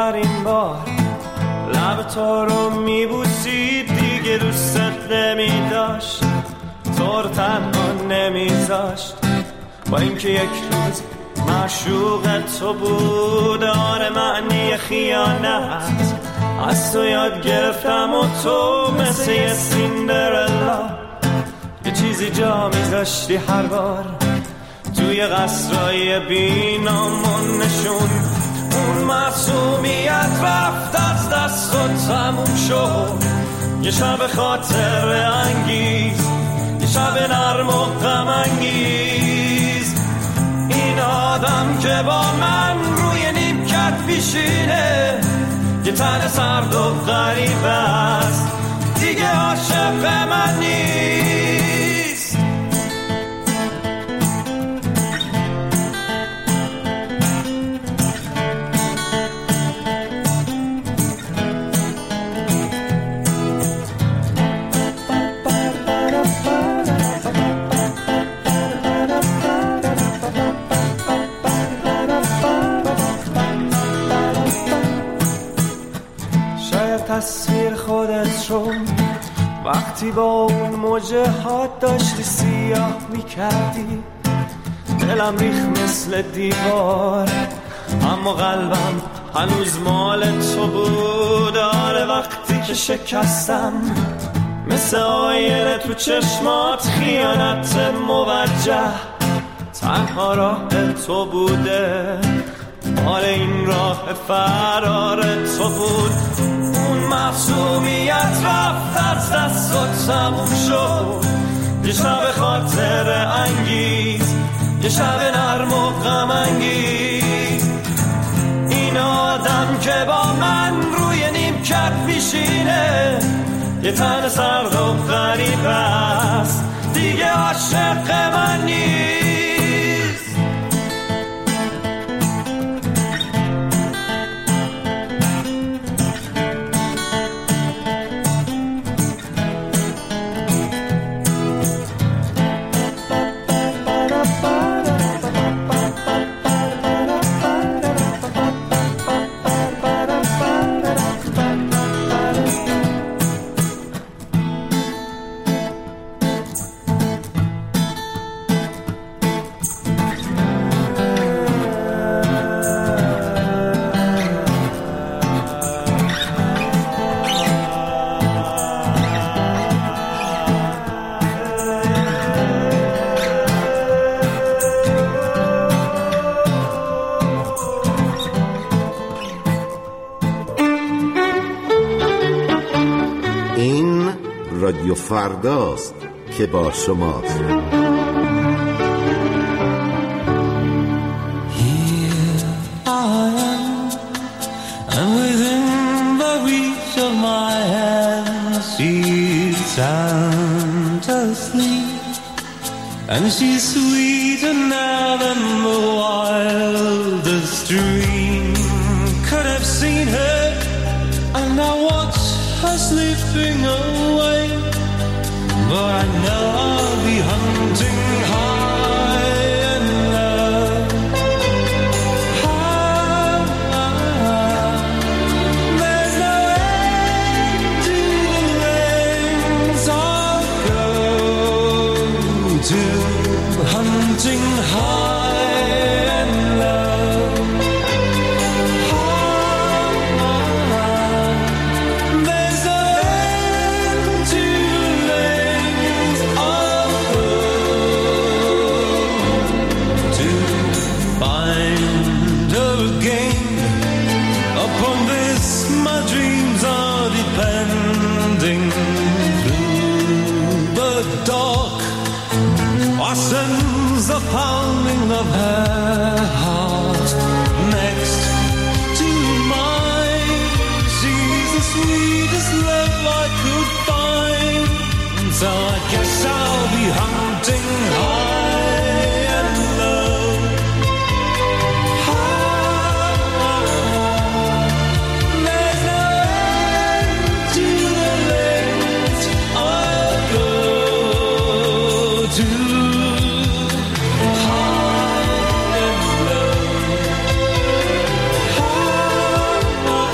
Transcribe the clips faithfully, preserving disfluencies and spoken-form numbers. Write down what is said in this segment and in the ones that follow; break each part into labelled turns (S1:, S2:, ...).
S1: آخرین بار لب تو رو میبوسید، دیگه دوست نمی داشت، تو رو تنها نمیذاشت. با اینکه یک روز معشوق تو بود، آره معنی خیانت از تو یاد گرفتم و تو مثل یه سیندرلا یه چیزی جا میذاشتی هر بار توی قصرهای بینامون نشون. اون معصومیت رفت از دست و تموم شد، یه شب خاطر انگیز، یه شب نرم و غم انگیز. این آدم که با من روی نیمکت پیشینه، یه تن سرد و غریب است، دیگه عاشق من نیست. تصویر خودت رو وقتی با اون موجه ها داشتی سیاه میکردی، دلم ریخ مثل دیوار، اما قلبم هنوز مال تو بود. آره وقتی که شکستم مثل آینه تو چشمات، خیانت موجه تنها راه تو بوده، آره این راه فرار تو بود. اون معصومیت رفت از دست و تموم شد، یه شب خاطر انگیز، یه شب نرم و غم انگیز. این آدم که با من روی نیمکت پیشینه، یه تن سرد و غریب است، دیگه عاشق من نیست.
S2: رادیو فرداست که با شماست.
S3: Here I am, and within the reach of my hand, she's sound asleep, and she's sweeter now than the wildest dream could have seen her, and I watch her slipping away. But I know I'll be hunting high and low. High, there's no end to the lengths I'll go to, hunting high and low. Sends the pounding of her heart next to mine. She's the sweetest love I could find, so I guess I'll be hunting high and low. High, there's no end to the lengths I'll go to. High and low, high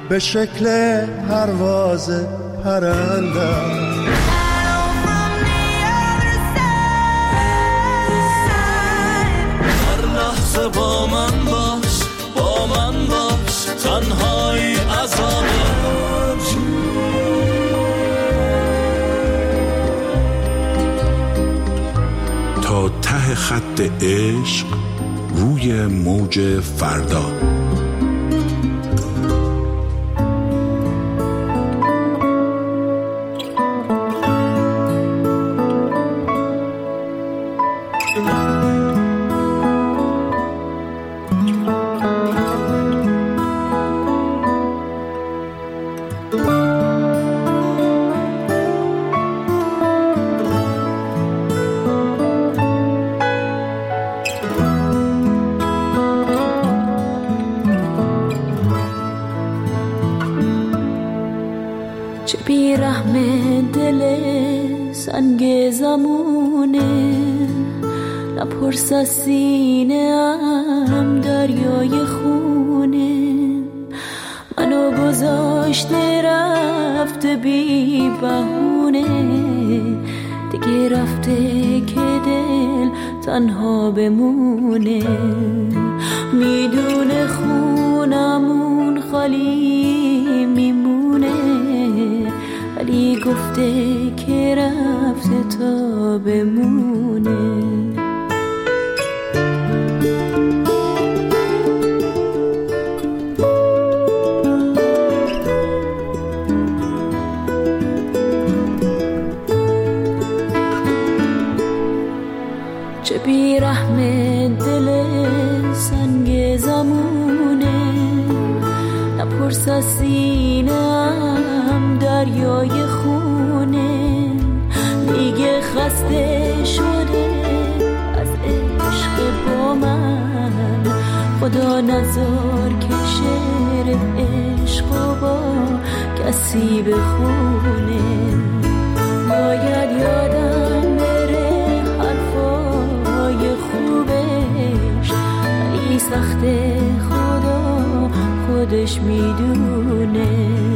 S4: به شکل پرواز پرنده.
S3: هر لحظه با من باش، با من باش، تنهایی عذابه.
S5: تا ته خط عشق روی موج فردا.
S6: چه بیرحم دل سنگ زمونه، نپرس از سینه ام دریای خونه. منو گذاشته رفته بی بهونه، دیگه رفته که دل تنها بمونه. میدونه خونمون خالی میمونه، ولی گفته که رفته تا بمونه. چه بیرحم دل سنگ زمونه، نپرس از سینه‌ام دریای خونه. دیگه خسته شده از عشق با من، خدا نذار که شعر عشق با کسی بخونه. باید یادم بره حرفای خوبش، ولی سخته خدا خودش میدونه.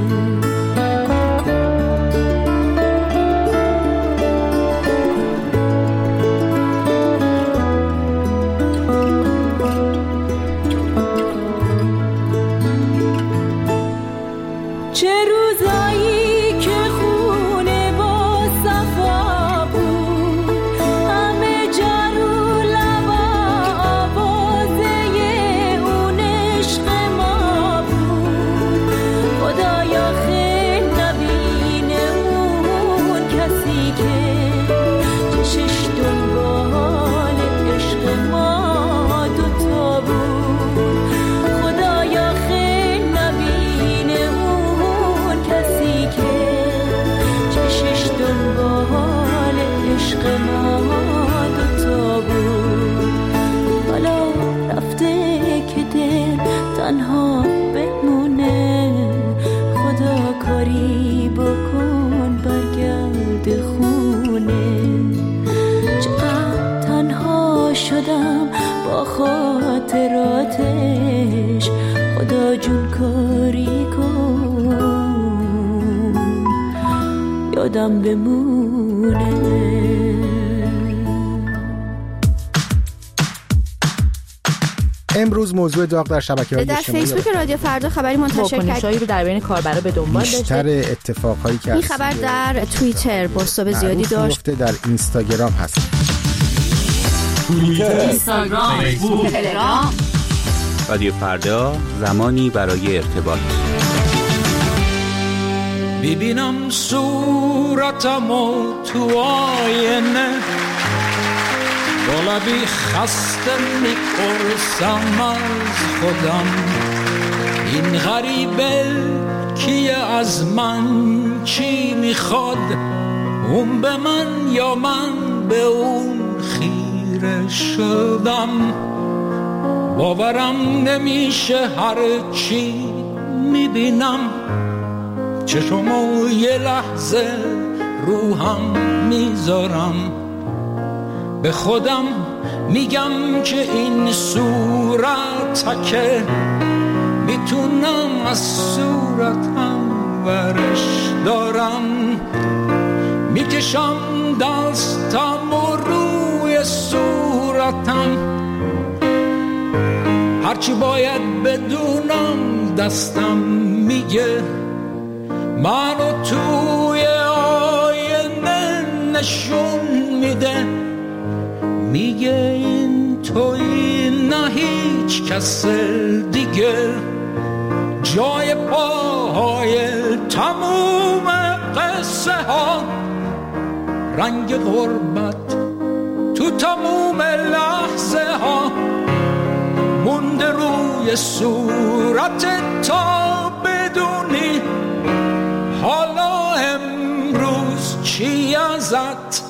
S6: چه روزایی که خونه با صفا بود، همه جارو لبا آوازه اون عشق ما بود. خدایا خیل نبینه اون کسی که چشش دنبال عشق ما دوتا بود. خدایا خیل نبینه اون کسی که چشش دنبال عشق ما دوتا بود. حالا رفته که دل تنها بمونه، خدا کاری بکن برگرد خونه. چقدر تنها شدم با خاطراتش، خدا جون کاری کن یادم بمونه.
S7: امروز موضوع داغ در شبکه‌های
S8: در
S7: اجتماعی
S8: فیسبوک رادیو فردا خبری منتشر
S9: واکنش‌هایی رو در بین کاربرا به دنبال داشته.
S7: بیشتر اتفاقهایی که
S8: این خبر در توییتر بازتاب زیادی داشت.
S7: در اینستاگرام هست.
S10: توییتر، اینستاگرام، فیسبوک، تلگرام. رادیو فردا، زمانی برای ارتباط.
S3: ببینم صورتمو تو آینه، با لبی خسته میپرسم از خودم، این غریبه کیه، از من چی میخواد، اون به من یا من به اون خیره شدم. باورم نمیشه هر چی میبینم، چشمو یه لحظه روحم میذارم، به خودم میگم که این صورت که میتونم از صورت
S11: میکشم دستم و روی صورتم، هرچی باید بدونم دستم میگه، منو توی آینه نشون میده، میگه این توی نه هیچ کس دیگه، جای پاهای تموم قصه ها، رنگ غربت تو تموم لحظه ها، مونده روی صورت تا بدونی حالا امروز چی ازت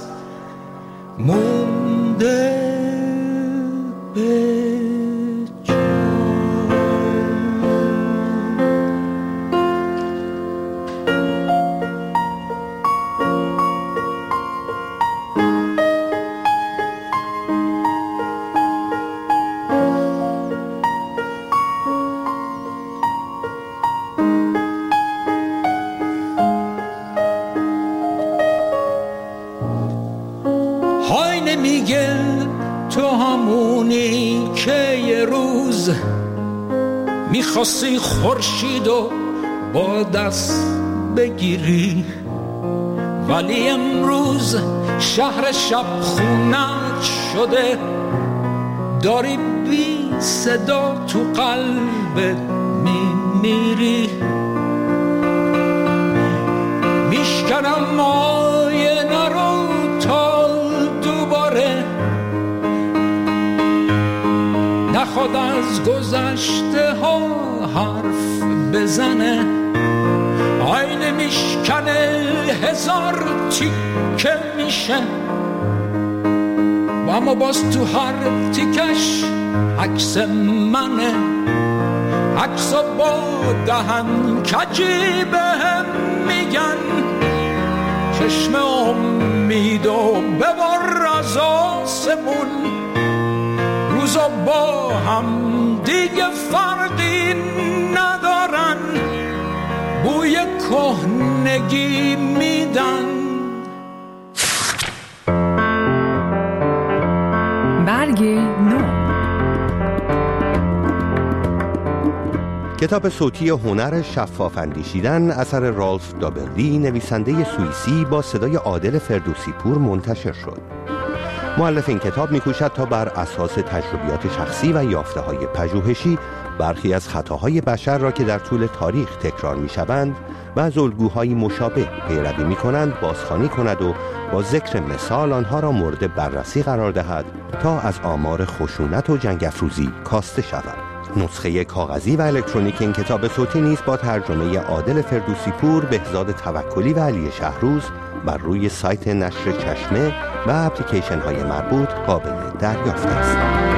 S11: مونده به میگه تو همونی که یه روز میخواستی خورشید و با دست بگیری، ولی امروز شهر شب خونت شده، داری بی صدا تو قلبت میمیری، میشکنم آینه رو تا دوباره نخواد از گذشته ها حرف بزنه، آینه میشکنه هزار تیکه میشه، و اما باز تو هر تیکش عکس منه، عکسا با دهن کجی بهم میگن چشم امید و ببر از آسمون، روزا با هم دیگه فرقی ندارن، بوی کهنگی میدن.
S12: برگ نو.
S13: کتاب صوتی هنر شفاف اندیشیدن اثر رالف دابرلی نویسنده سوئیسی با صدای عادل فردوسی پور منتشر شد. مؤلف این کتاب می‌کوشد تا بر اساس تجربیات شخصی و یافته‌های پژوهشی برخی از خطاهای بشر را که در طول تاریخ تکرار می‌شوند و از الگوهای مشابه پیروی می‌کنند بازخوانی کند و با ذکر مثال آنها را مورد بررسی قرار دهد تا از آمار خشونت و جنگ افروزی کاسته شود. نسخه کاغذی و الکترونیک این کتاب صوتی نیز با ترجمه عادل فردوسی پور، بهزاد توکلی و علی شهروز بر روی سایت نشر چشمه و اپلیکیشن های مربوط قابل دریافت است.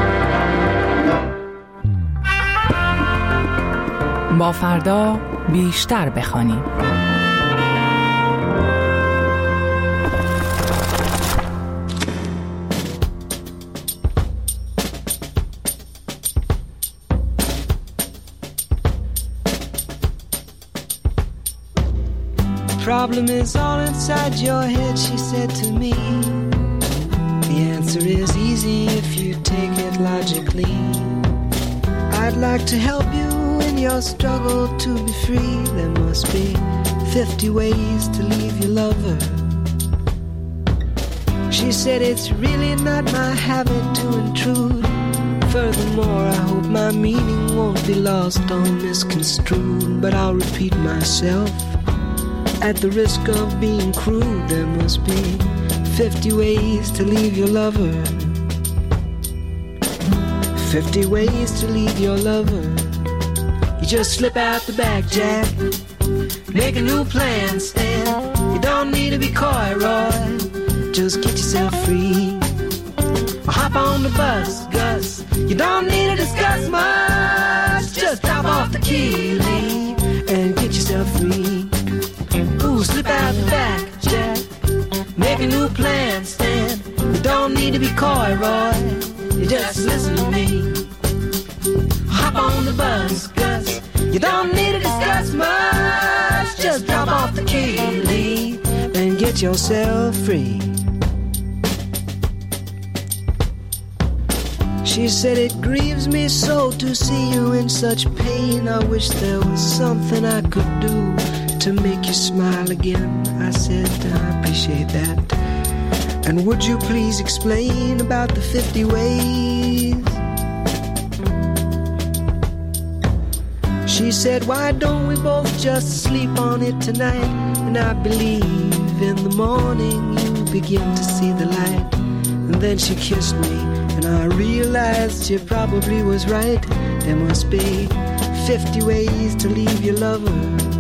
S12: با فردا بیشتر بخوانیم.
S14: Problem is all inside your head, she said to me. The answer is easy if you take it logically. I'd like to help you in your struggle to be free. There must be fifty ways to leave your lover. She said it's really not my habit to intrude. Furthermore, I hope my meaning won't be lost or misconstrued. But I'll repeat myself. At the risk of being crude, there must be fifty ways to leave your lover. Fifty ways to leave your lover. You just slip out the back, Jack. Make a new plan, Stan. You don't need to be coy, Roy. Just get yourself free. Or hop on the bus, Gus. You don't need to discuss much. Just drop off the key, leave, and get yourself free. Ooh, slip out the back, Jack. Make a new plan, Stan. You don't need to be coy, Roy. You just listen to me. Hop on the bus, Gus. You don't need to discuss much. Just drop off the key, leave, and get yourself free. She said, it grieves me so to see you in such pain. I wish there was something I could do to make you smile again. I said, I appreciate that. And would you please explain about the fifty ways? She said, why don't we both just sleep on it tonight? And I believe in the morning you begin to see the light. And then she kissed me, and I realized she probably was right. There must be fifty ways to leave your lover.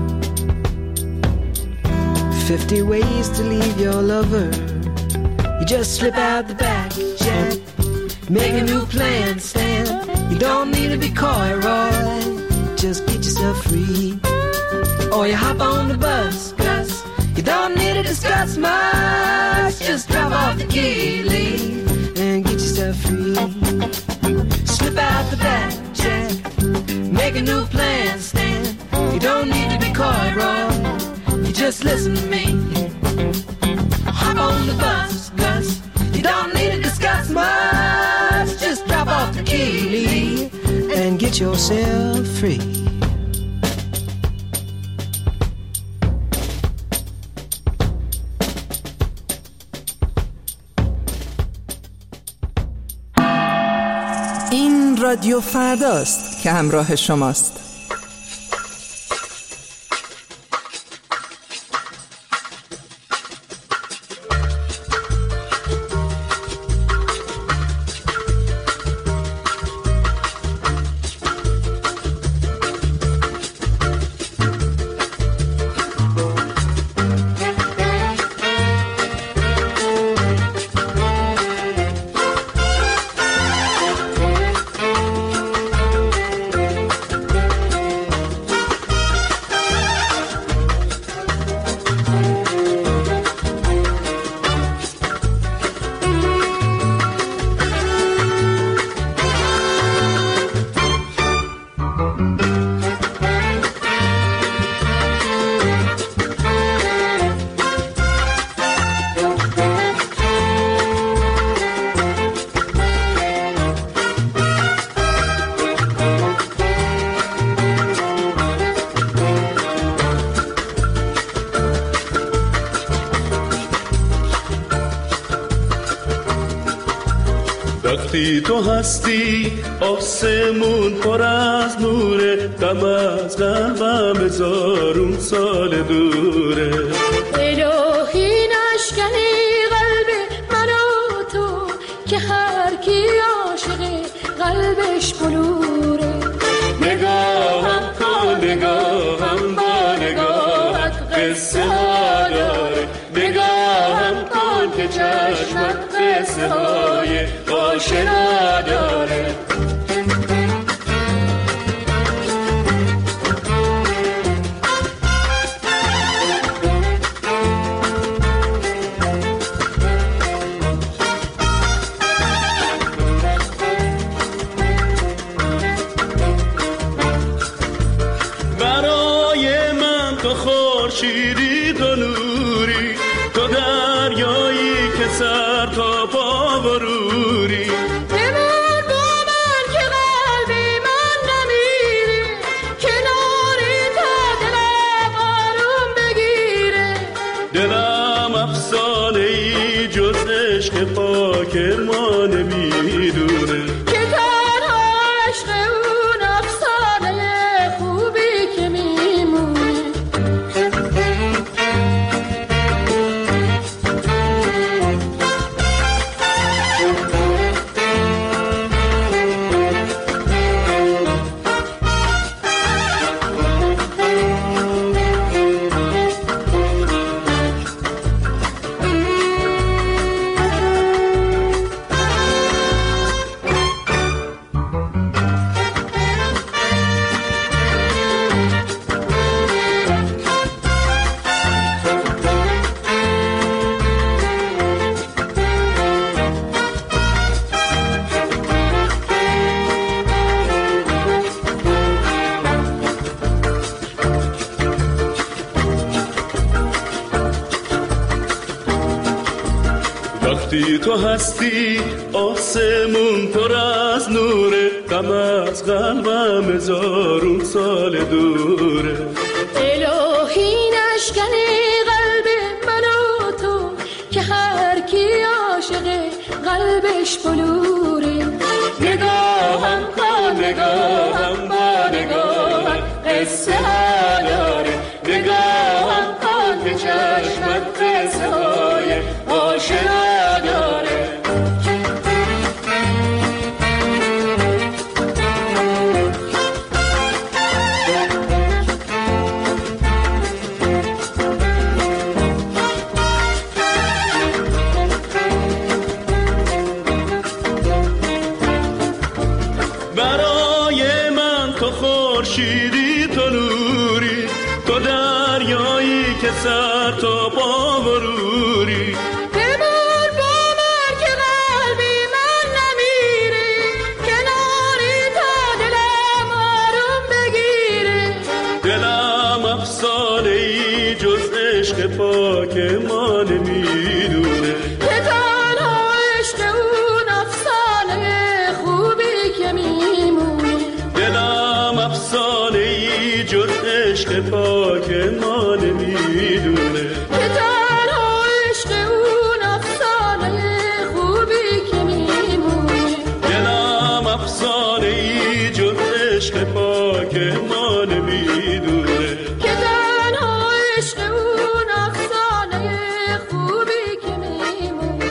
S14: Fifty ways to leave your lover. You just slip out the back, Jack. Make a new plan, Stan. You don't need to be coy, Roy. Just get yourself free. Or you hop on the bus, Gus. You don't need to discuss much. Just drop off the key, leave, and get yourself free. Slip out the back, Jack. Make a new plan, Stan. You don't need to be coy, Roy. You just listen to me. Hop on the bus, Gus. You don't need to discuss much. Just drop off the key, leave, and get yourself free.
S12: این رادیو فرداست که همراه شماست.
S1: وقتی تو هستی آسمون پر از نوره، غم از قلبم هزارون سال دوره.
S15: الهی نشکنی قلب من و تو که هر کی عاشقه قلبش بلوره.
S1: نگاهم کن نگاهم با نگاهت قصه ها داره، نگاهم کن که چشمت قصه های آشنا داره. برای من تو خورشیدی تو نوری، تو دریایی که سر تا پا بروری.
S15: بمون با من که قلبی من نمیره، کناری تا دلم آروم بگیره.
S1: دلم افسانه ای جز عشق پاک ما نمیدونه،
S15: که تنها عشق اون افسانه خوبی که میمونه.
S16: وقتی تو هستی آسمون پر از نوره، غم از قلبم هزارون سال دوره.
S15: الهی نشکنی قلب من و تو که هر کی عاشق قلبش بلوره.
S16: نگاهم کن نگاهم با نگاهم قصه ها داره، نگاهم کن که چشمت قصه های آشنا داره. سر تا پا غروری
S15: بمون با من که قلبی من نمیره، کناری تا دلم آروم بگیره.
S16: دلم افسانه ای جز عشق پاک ما نمیدونه،
S15: که تنها عشق اون افسانه خوبی که میمونه.
S16: دلم افسانه ای جز عشق پاک ما نمیدونه،
S15: که تنها عشق اون افسانه خوبی که میمونه.
S16: دلم افسانه ای جز عشق پاک ما نمیدونه،
S15: که تنها عشق اون افسانه خوبی که میمونه.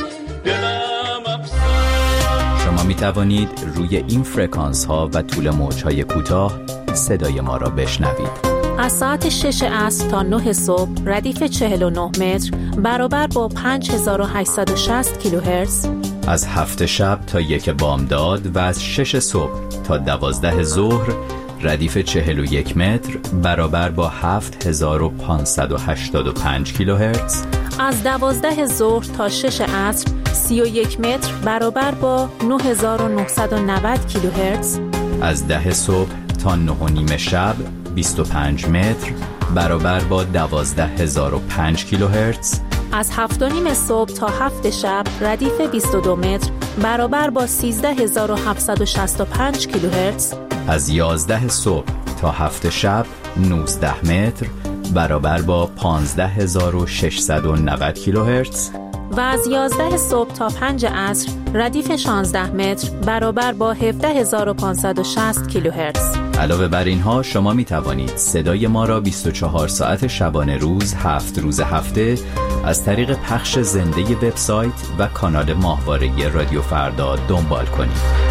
S16: دلم افسانه.
S17: شما می توانید روی این فرکانس ها و طول موج های کوتاه صدای ما را بشنوید.
S9: از ساعت شش عصر تا نه صبح ردیف چهل و نه متر برابر با پنج هزار و هشتصد و شصت کیلوهرتز.
S17: از هفت شب تا یک بامداد و از شش صبح تا دوازده ظهر ردیف چهل و یک متر برابر با هفت هزار و پانصد و هشتاد و پنج کیلوهرتز.
S9: از دوازده ظهر تا شش عصر سی و یک متر برابر با نه هزار و نهصد و نود کیلوهرتز.
S17: از ده صبح تا نه و نیم شب بیست و پنج متر برابر با دوازده هزار و پنج کیلوهرتز.
S9: از هفت و نیم صبح تا هفت شب ردیف بیست و دو متر برابر با سیزده هزار و هفتصد و شصت و پنج کیلوهرتز.
S17: از یازده صبح تا هفت شب نوزده متر برابر با پانزده هزار و ششصد و نود کیلوهرتز.
S9: و از یازده صبح تا پنج عصر ردیف شانزده متر برابر با هفده هزار و پانصد و شصت کیلوهرتز.
S17: علاوه بر اینها شما می توانید صدای ما را بیست و چهار ساعت شبانه روز هفت روز هفته از طریق پخش زنده وبسایت و کانال ماهواره رادیو فردا دنبال کنید.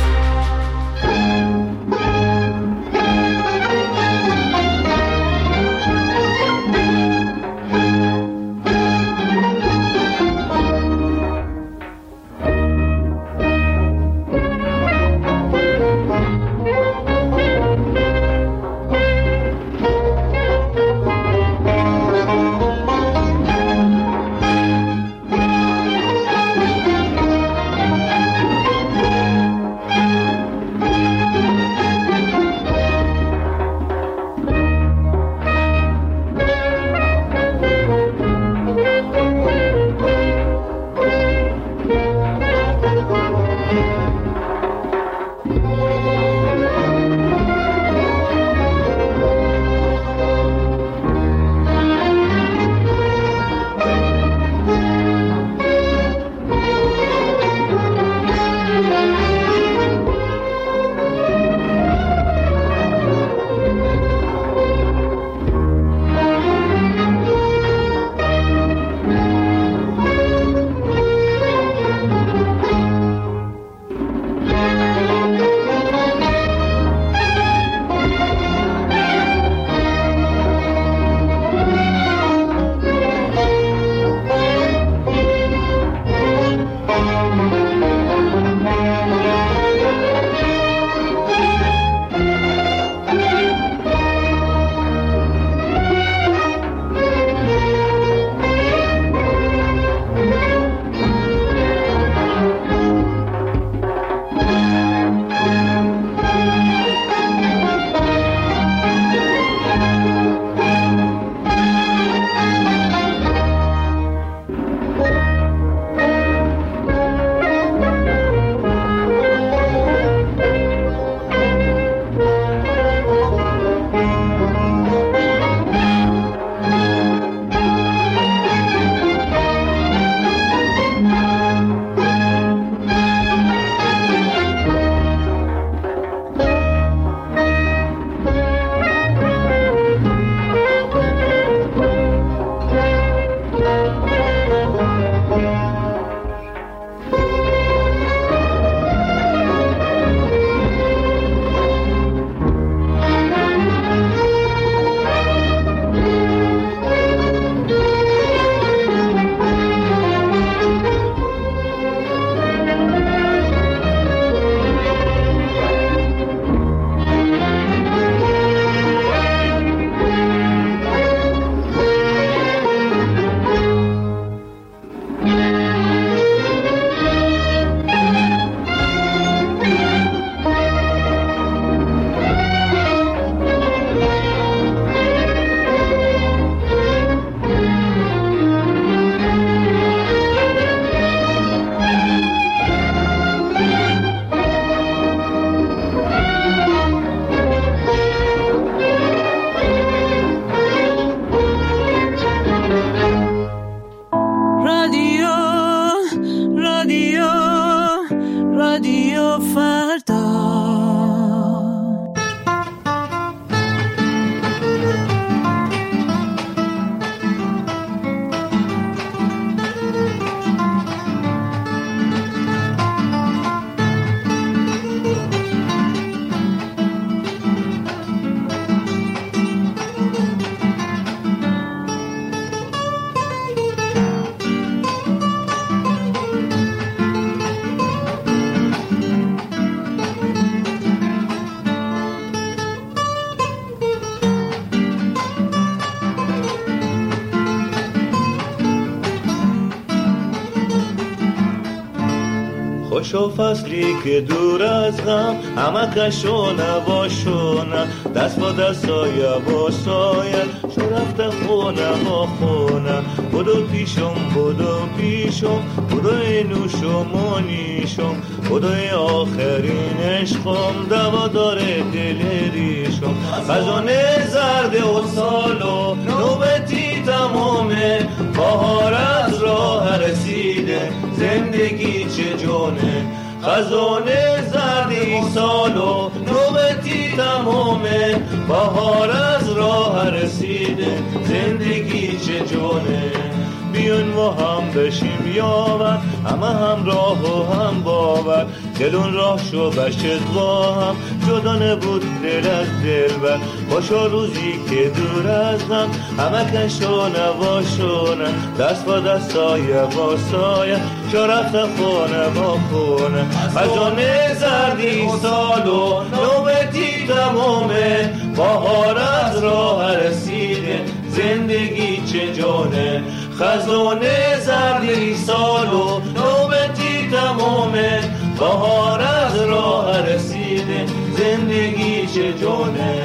S1: و فصلی که دور از غم، همه کشو نباشونه، دست با دست سایه با سایه، شو رفته خونه با خونه. بودو پیشم بودو پیشم، بودوی نوشم و نیشم، بودوی آخرین عشقم، دوا داره دل ریشم. خزانه زرد و سالو نوبتی تمامه، بهار از راه رسیده، زندگی چه جونه. خزانه زردی سالو نوبتی تمامه، بهار از راه رسیده، زندگی چه جونه. بیون و هم بشیم یاور، همه هم راه و هم باور، دلون راه شو بشت با هم، جدا نبود دل از دل بر. باشا روزی که دور از هم، همه کشو نباشونه، دست با دست سایه با سایه، شو رفت خونه با خونه. خزانه زردی سالو نوبتی تمامه، بهار از راه رسیده، زندگی چه جونه. خزانه زردی سالو نوبتی تمامه، بهار از راه رسیده، زندگی چه جونه.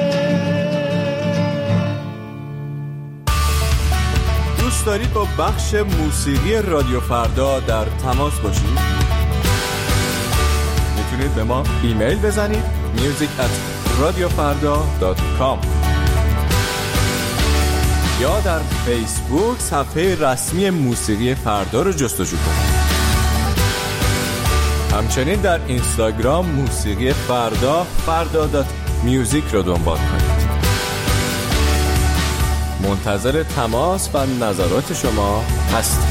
S18: دوست دارید با بخش موسیقی رادیو فردا در تماس باشید؟ میتونید به ما ایمیل بزنید music at radiofarda dot com یا در فیسبوک صفحه رسمی موسیقی فردا رو جستجو کنید. همچنین در اینستاگرام موسیقی فردا فردا دات میوزیک رو دنبال کنید. منتظر تماس و نظرات شما هستیم.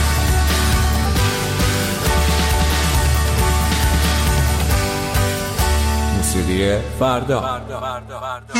S18: موسیقی فردا, فردا. فردا. فردا.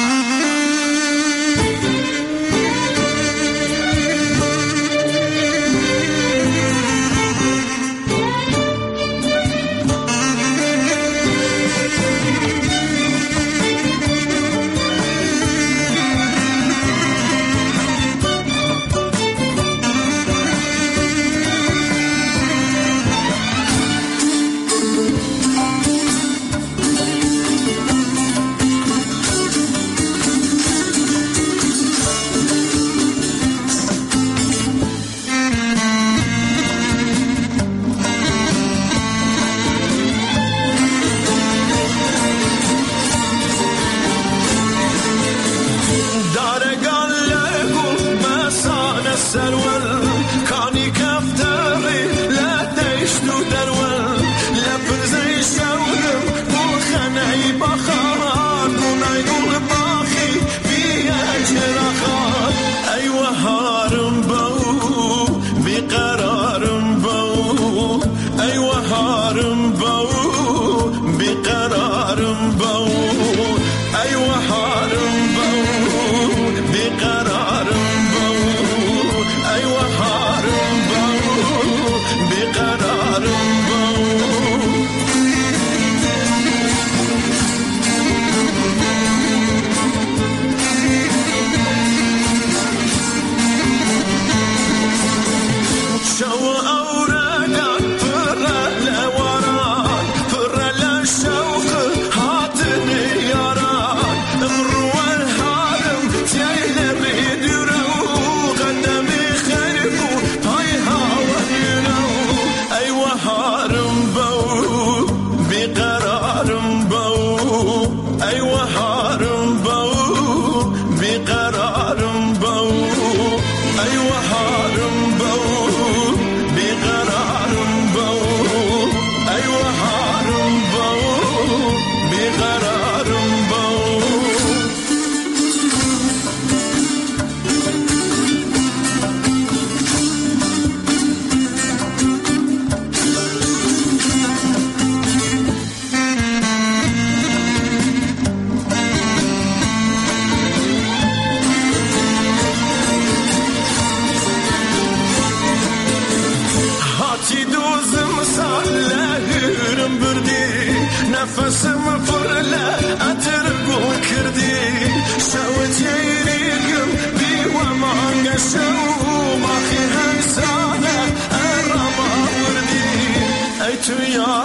S3: تو یا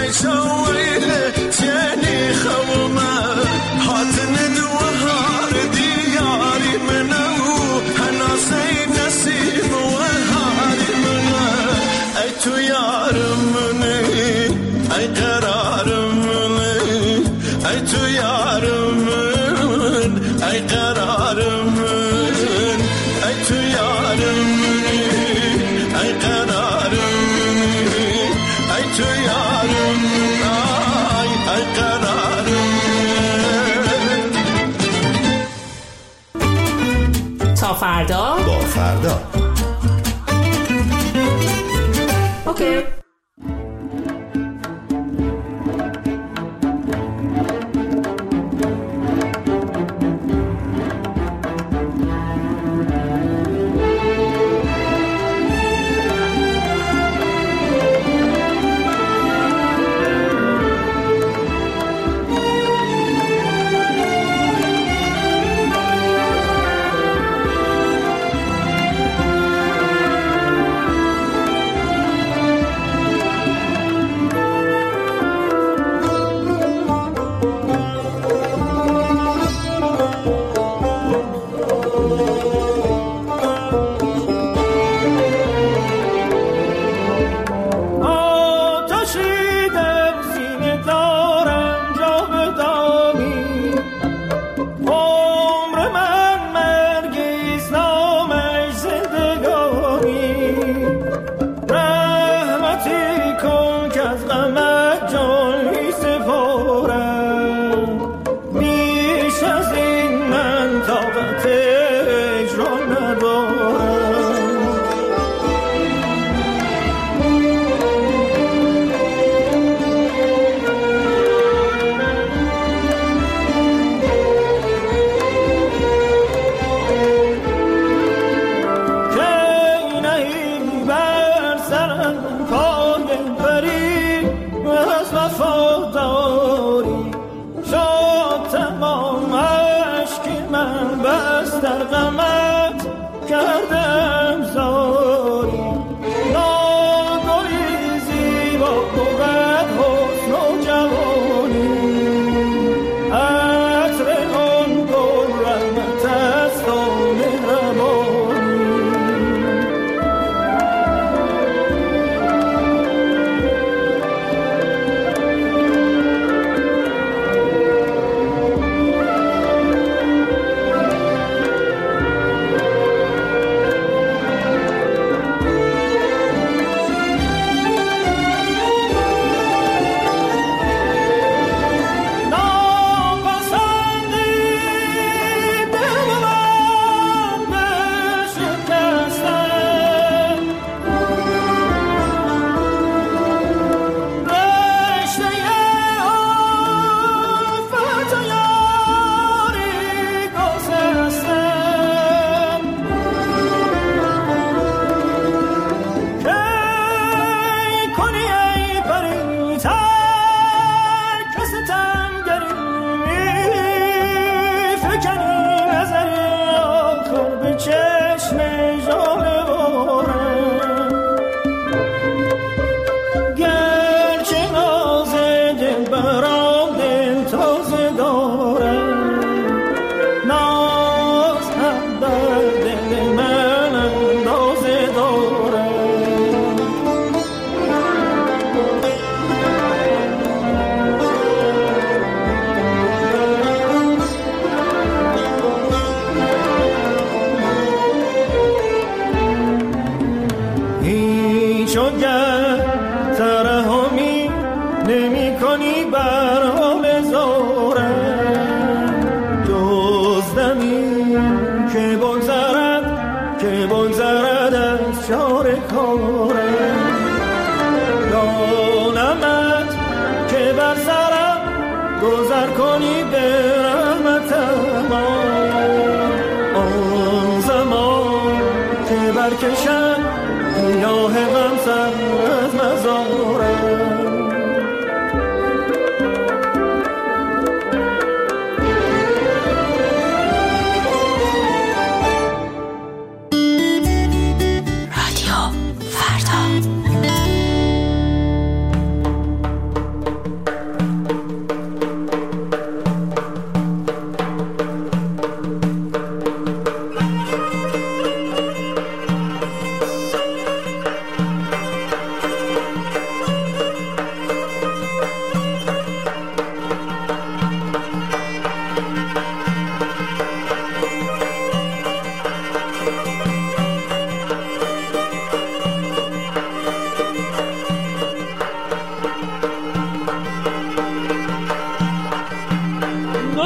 S3: شويلة تاني خومة هاتن دوهار دياري منو هنا سي نسيم وهاري منو أي تو يار مني أي قرار مني أي تو يار من أي قرار من أي تو يار مني أي قرار مني أي تو يار من أي أي قرار من
S9: تا فردا
S2: با فردا
S9: اوکی.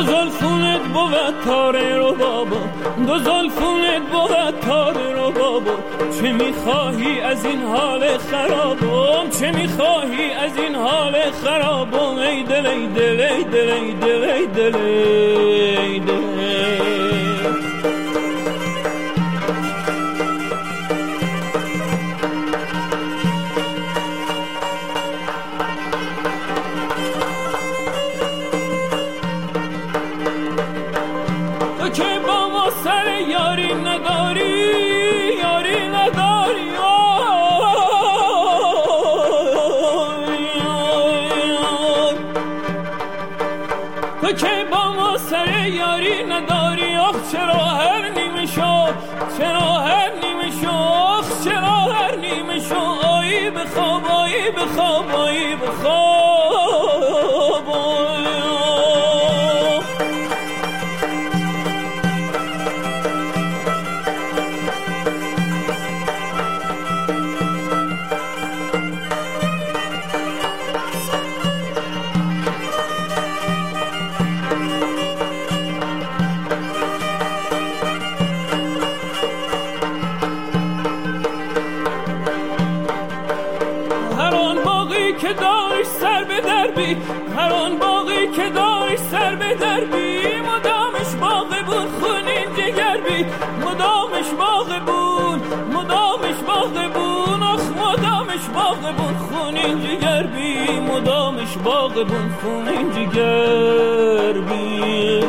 S1: زلفونت بود تاره رو بابا، دو زلفونت بود تاره رو بابا. چه میخواهی از این حال خرابم، چه میخواهی از این حال خرابم. ای دل ای دل ای دل ای دل ای دل ای دل. چرا هر نیمه شو، چرا هر نیمه شو، چرا هر نیمه شو. آیی بخواب، آیی بخواب، آیی بخواب. هر آن باقی که داری سر به دربی، مدامش باغبون خونین جگر بی، مدامش باغبون، مدامش باغبون. آخ مدامش باغبون خونین جگر بی، مدامش باغبون خونین جگر بی.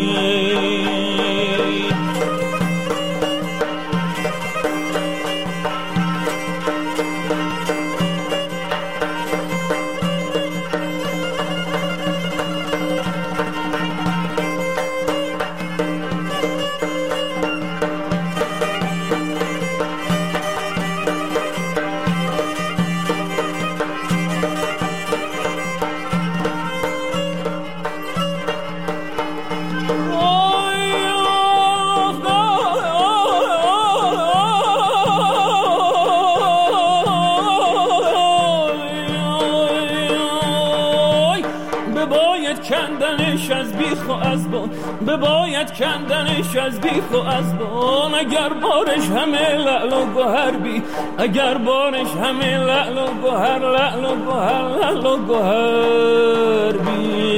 S1: بباید کندنش از بیخ و از بان. اگر بارش همه لعل و گوهر بی، اگر بارش همه لعل و گوهر، لعل و گوهر، لعل و گوهر بی.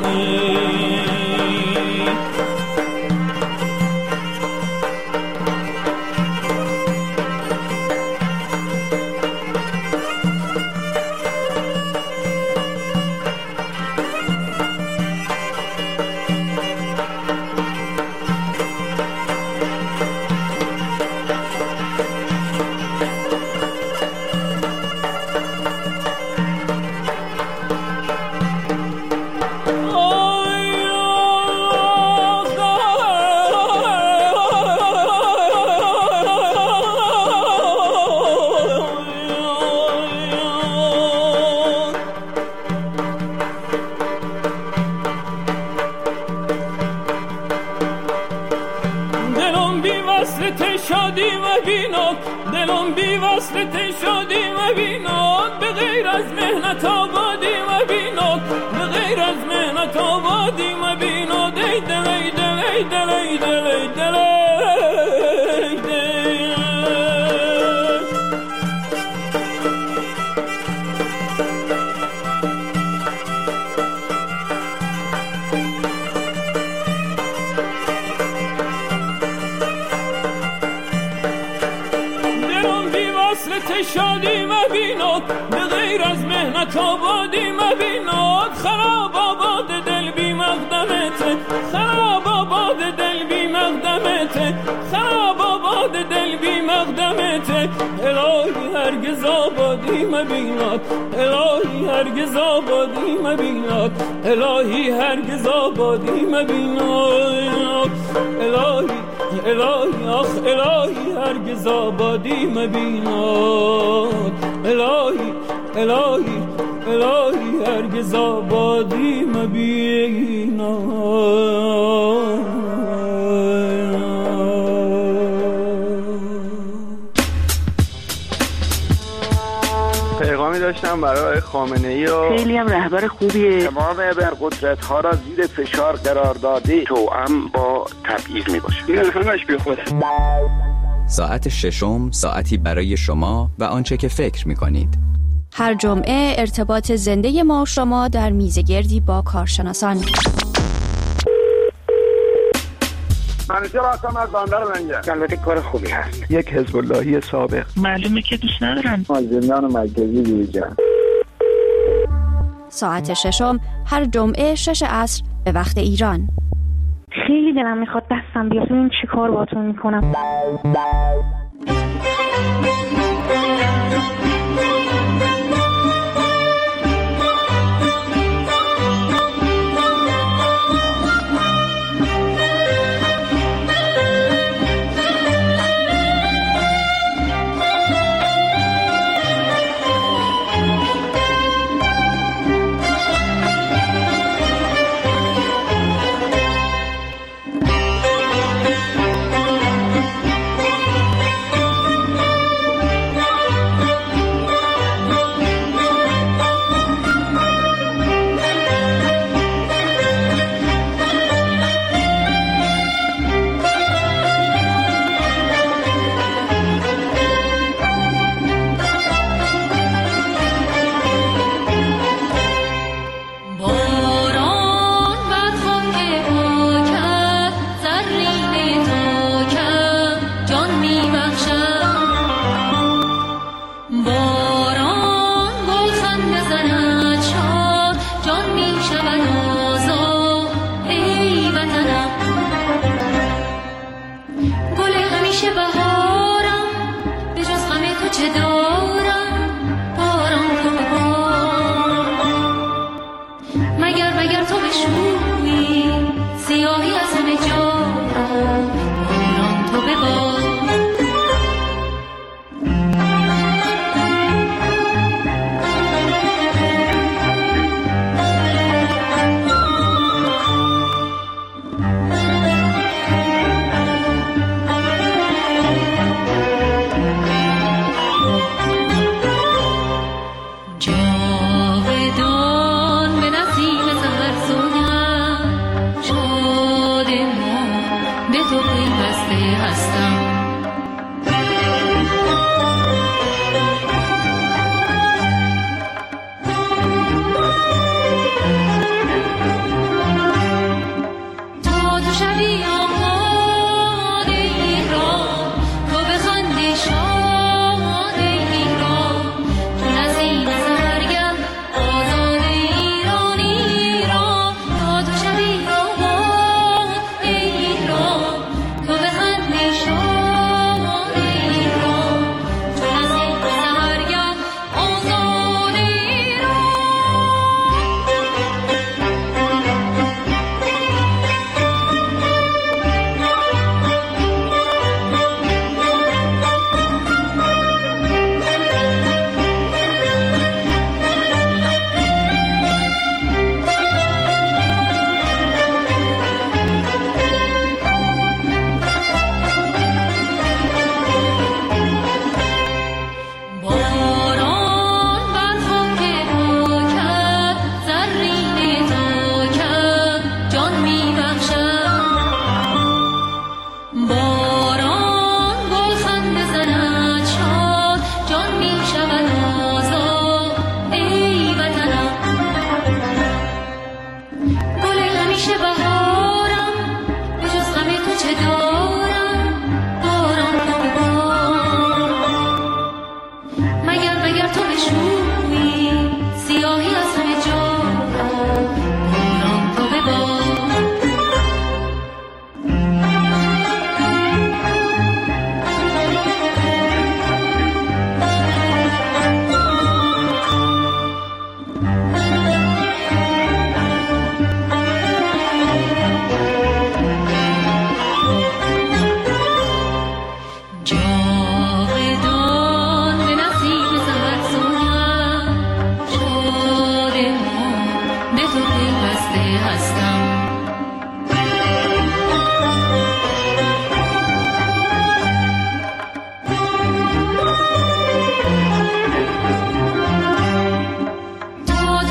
S1: شادی مبیناد به غیر از مهنت آبادی مبیناد. خراب آباد دل بی مقدمت، خراب آباد دل بی مقدمت، خراب آباد دل بی مقدمت. الهی هرگز آبادی مبیناد، الهی هرگز آبادی مبیناد، الهی هرگز آبادی مبیناد. الهی الهی آخ الهی هرگز آبادی مبیناد. الهی الهی الهی هرگز آبادی مبیناد.
S19: پیغامی داشت داشتم برای خامنه‌ای و
S20: خیلی هم رهبر خوبیه.
S19: تمام ابرقدرت ها را زیر فشار قرار داده، توأم با تبعیض میباشه. این همش بی خوده.
S17: ساعت ششم، ساعتی برای شما و آنچه که فکر می‌کنید.
S8: هر جمعه ارتباط زنده ما و شما در میزگردی با کارشناسان.
S19: منیجر آسام از بندر منجه. البته کار خوبی هست. یک حزب اللهی سابق.
S20: معلومه که دوست ندارن.
S19: زندان مرکزی دیجا.
S8: ساعت ششم هر جمعه شش عصر به وقت ایران.
S20: خیلی دلم میخواد دستم بیاد ببین چی کار باتون میکنم.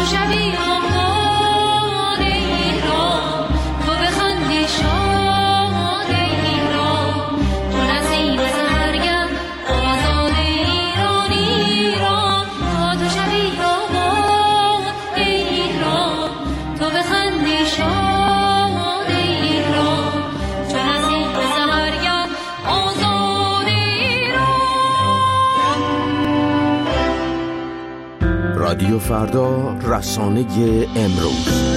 S21: رادیو فردا، رسانه امروز.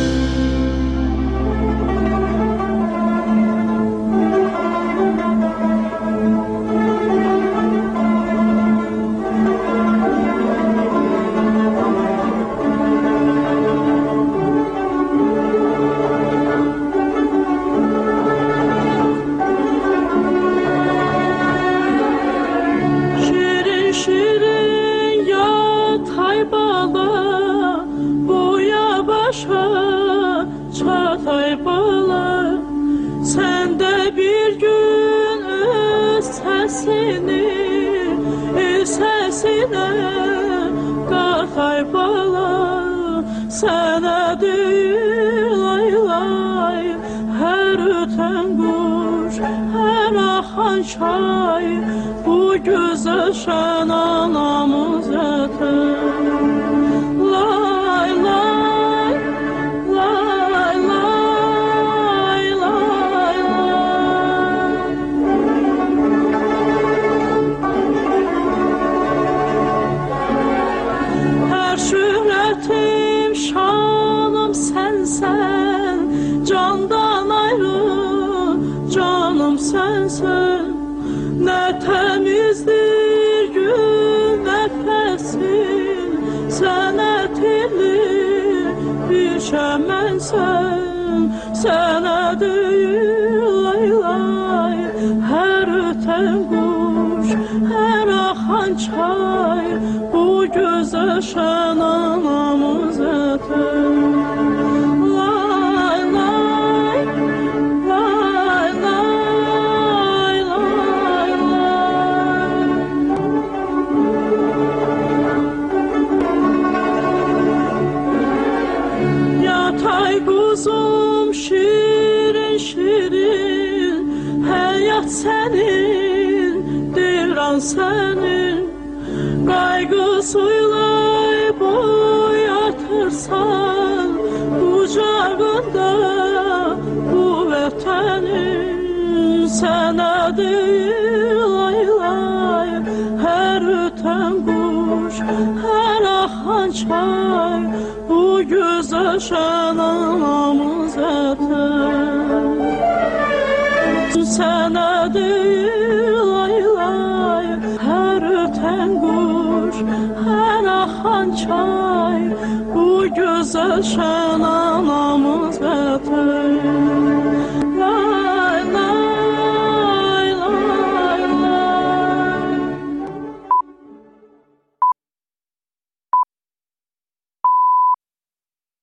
S15: Çay bu güzel şen anamız vətən